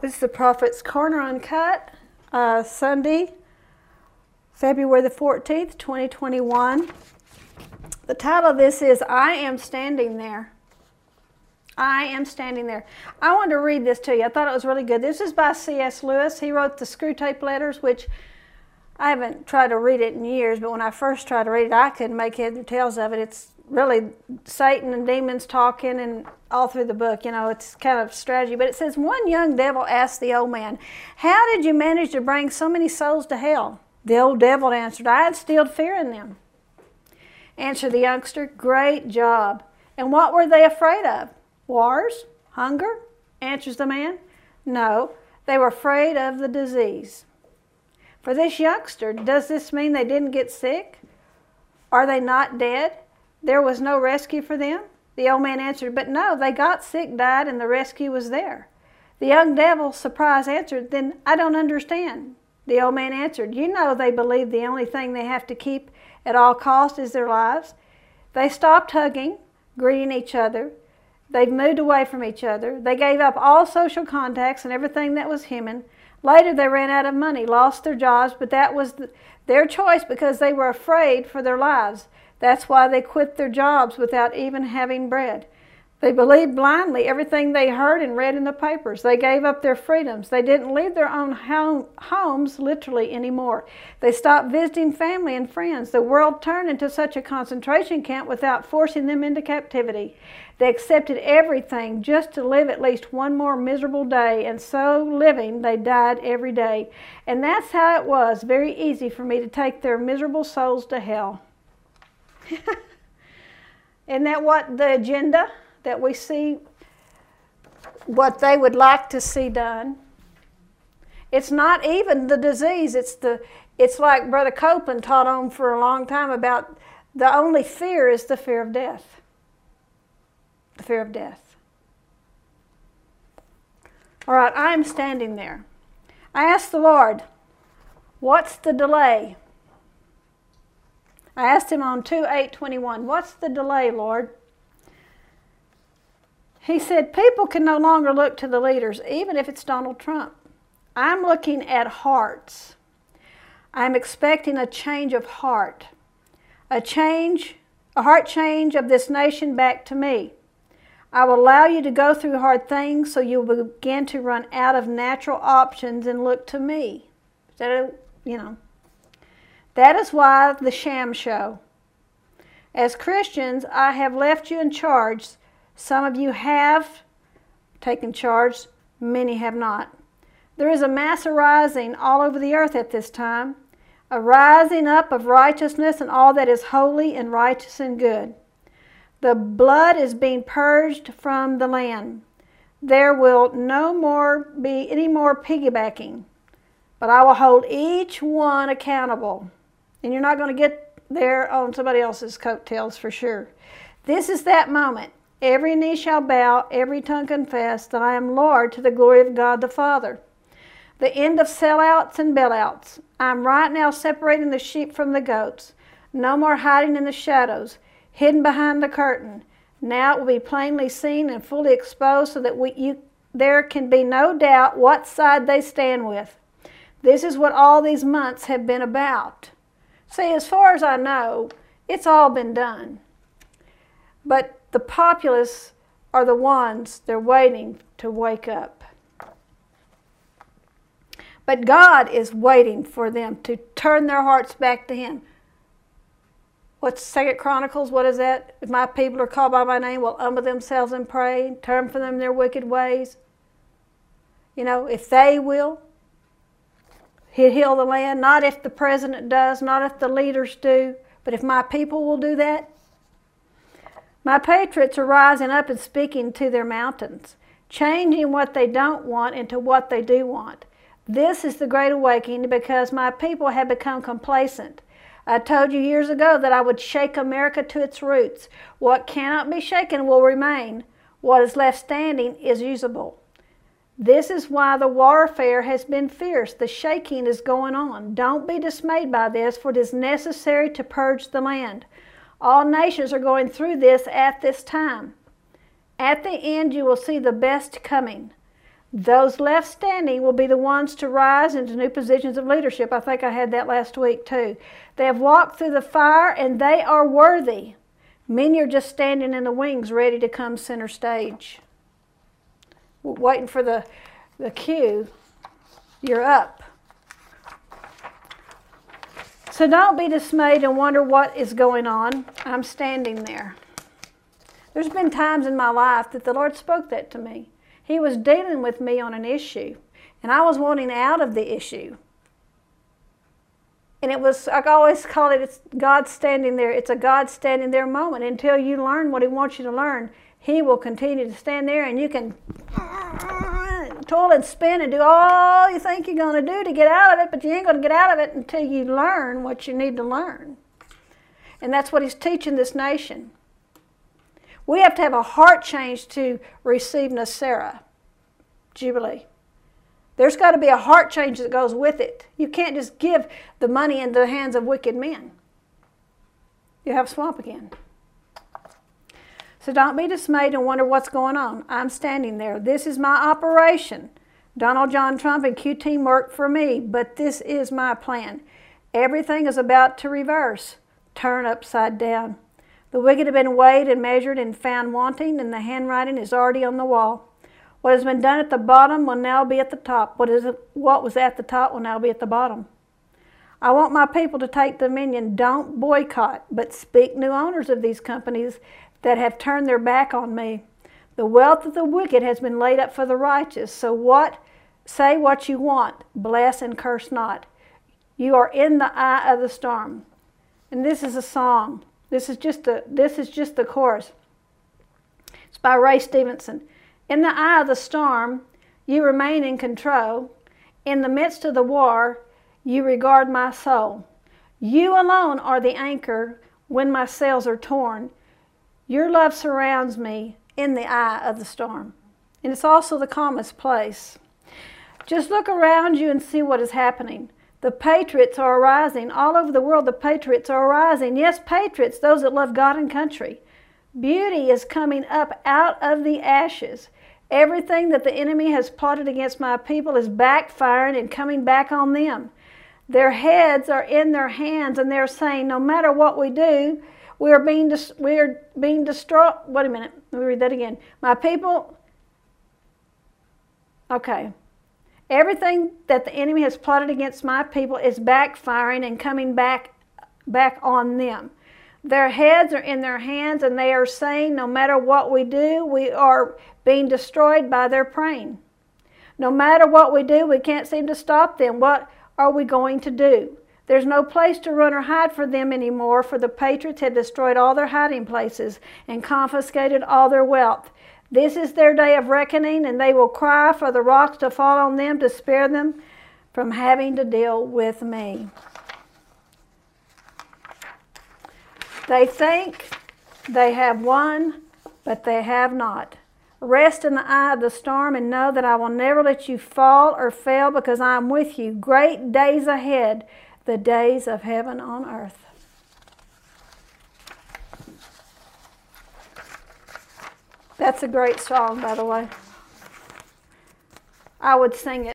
This is the Prophet's Corner Uncut, Sunday, February the 14th, 2021. The title of this is, I Am Standing There. I Am Standing There. I wanted to read this to you. I thought it was really good. This is by C.S. Lewis. He wrote the Screwtape Letters, which I haven't tried to read it in years, but when I first tried to read it, I couldn't make heads or tails of it. It's really Satan and demons talking and all through the book. You know, it's kind of strategy. But it says, one young devil asked the old man, how did you manage to bring so many souls to hell? The old devil answered, I instilled fear in them. Answered the youngster, great job. And what were they afraid of? Wars? Hunger? Answers the man. No, they were afraid of the disease. For this youngster, does this mean they didn't get sick? Are they not dead? There was no rescue for them? The old man answered, but no, they got sick, died, and the rescue was there. The young devil, surprised, answered, then I don't understand. The old man answered, you know they believe the only thing they have to keep at all costs is their lives. They stopped hugging, greeting each other. They've moved away from each other. They gave up all social contacts and everything that was human. Later they ran out of money, lost their jobs, but that was their choice because they were afraid for their lives. That's why they quit their jobs without even having bread. They believed blindly everything they heard and read in the papers. They gave up their freedoms. They didn't leave their own homes literally anymore. They stopped visiting family and friends. The world turned into such a concentration camp without forcing them into captivity. They accepted everything just to live at least one more miserable day, and so living, they died every day. And that's how it was, very easy for me to take their miserable souls to hell. Isn't that what the agenda that we see, what they would like to see done? It's not even the disease. It's like Brother Copeland taught on for a long time about the only fear is the fear of death. The fear of death. All right, I'm standing there. I asked the Lord, what's the delay? I asked him on 2/8/21, what's the delay, Lord? He said, people can no longer look to the leaders, even if it's Donald Trump. I'm looking at hearts. I'm expecting a change of heart. A heart change of this nation back to me. I will allow you to go through hard things so you'll begin to run out of natural options and look to me. That is why the sham show. As Christians, I have left you in charge. Some of you have taken charge, many have not. There is a mass arising all over the earth at this time, a rising up of righteousness and all that is holy and righteous and good. The blood is being purged from the land. There will no more be any more piggybacking, but I will hold each one accountable. And you're not going to get there on somebody else's coattails for sure. This is that moment. Every knee shall bow, every tongue confess that I am Lord to the glory of God the Father. The end of sellouts and bailouts. I'm right now separating the sheep from the goats. No more hiding in the shadows, hidden behind the curtain. Now it will be plainly seen and fully exposed so that there can be no doubt what side they stand with. This is what all these months have been about. See, as far as I know, it's all been done. But the populace are the ones they're waiting to wake up. But God is waiting for them to turn their hearts back to Him. What's 2 Chronicles? What is that? If my people are called by my name, will humble themselves and pray, turn from them their wicked ways. You know, if they will, He'll heal the land. Not if the president does, not if the leaders do, but if my people will do that. My patriots are rising up and speaking to their mountains, changing what they don't want into what they do want. This is the great awakening because my people have become complacent. I told you years ago that I would shake America to its roots. What cannot be shaken will remain. What is left standing is usable. This is why the warfare has been fierce. The shaking is going on. Don't be dismayed by this, for it is necessary to purge the land. All nations are going through this at this time. At the end, you will see the best coming. Those left standing will be the ones to rise into new positions of leadership. I think I had that last week too. They have walked through the fire and they are worthy. Many are just standing in the wings ready to come center stage. Waiting for the cue. You're up. So don't be dismayed and wonder what is going on. I'm standing there. There's been times in my life that the Lord spoke that to me. He was dealing with me on an issue, and I was wanting out of the issue. And it was, I always call it, it's God standing there. It's a God standing there moment. Until you learn what He wants you to learn, He will continue to stand there, and you can toil and spin and do all you think you're going to do to get out of it, but you ain't going to get out of it until you learn what you need to learn. And that's what He's teaching this nation. We have to have a heart change to receive Nasera, Jubilee. There's got to be a heart change that goes with it. You can't just give the money into the hands of wicked men. You have swamp again. So don't be dismayed and wonder what's going on. I'm standing there. This is my operation. Donald John Trump and Q-Team work for me, but this is my plan. Everything is about to reverse, turn upside down. The wicked have been weighed and measured and found wanting, and the handwriting is already on the wall. What has been done at the bottom will now be at the top. What was at the top will now be at the bottom. I want my people to take dominion. Don't boycott, but speak new owners of these companies that have turned their back on me. The wealth of the wicked has been laid up for the righteous. So say what you want. Bless and curse not. You are in the eye of the storm. And this is a song. This is just the chorus. It's by Ray Stevenson. In the eye of the storm, you remain in control. In the midst of the war, you regard my soul. You alone are the anchor when my sails are torn. Your love surrounds me in the eye of the storm. And it's also the calmest place. Just look around you and see what is happening. The patriots are arising. All over the world, the patriots are arising. Yes, patriots, those that love God and country. Beauty is coming up out of the ashes. Everything that the enemy has plotted against my people is backfiring and coming back on them. Their heads are in their hands, and they're saying, no matter what we do, we are being destroyed. Wait a minute. Let me read that again. My people... Okay. Everything that the enemy has plotted against my people is backfiring and coming back on them. Their heads are in their hands, and they are saying, no matter what we do, we are being destroyed by their praying. No matter what we do, we can't seem to stop them. What are we going to do? There's no place to run or hide for them anymore, for the patriots have destroyed all their hiding places and confiscated all their wealth. This is their day of reckoning, and they will cry for the rocks to fall on them to spare them from having to deal with me. They think they have won, but they have not. Rest in the eye of the storm and know that I will never let you fall or fail, because I am with you. Great days ahead, the days of heaven on earth. That's a great song, by the way. I would sing it.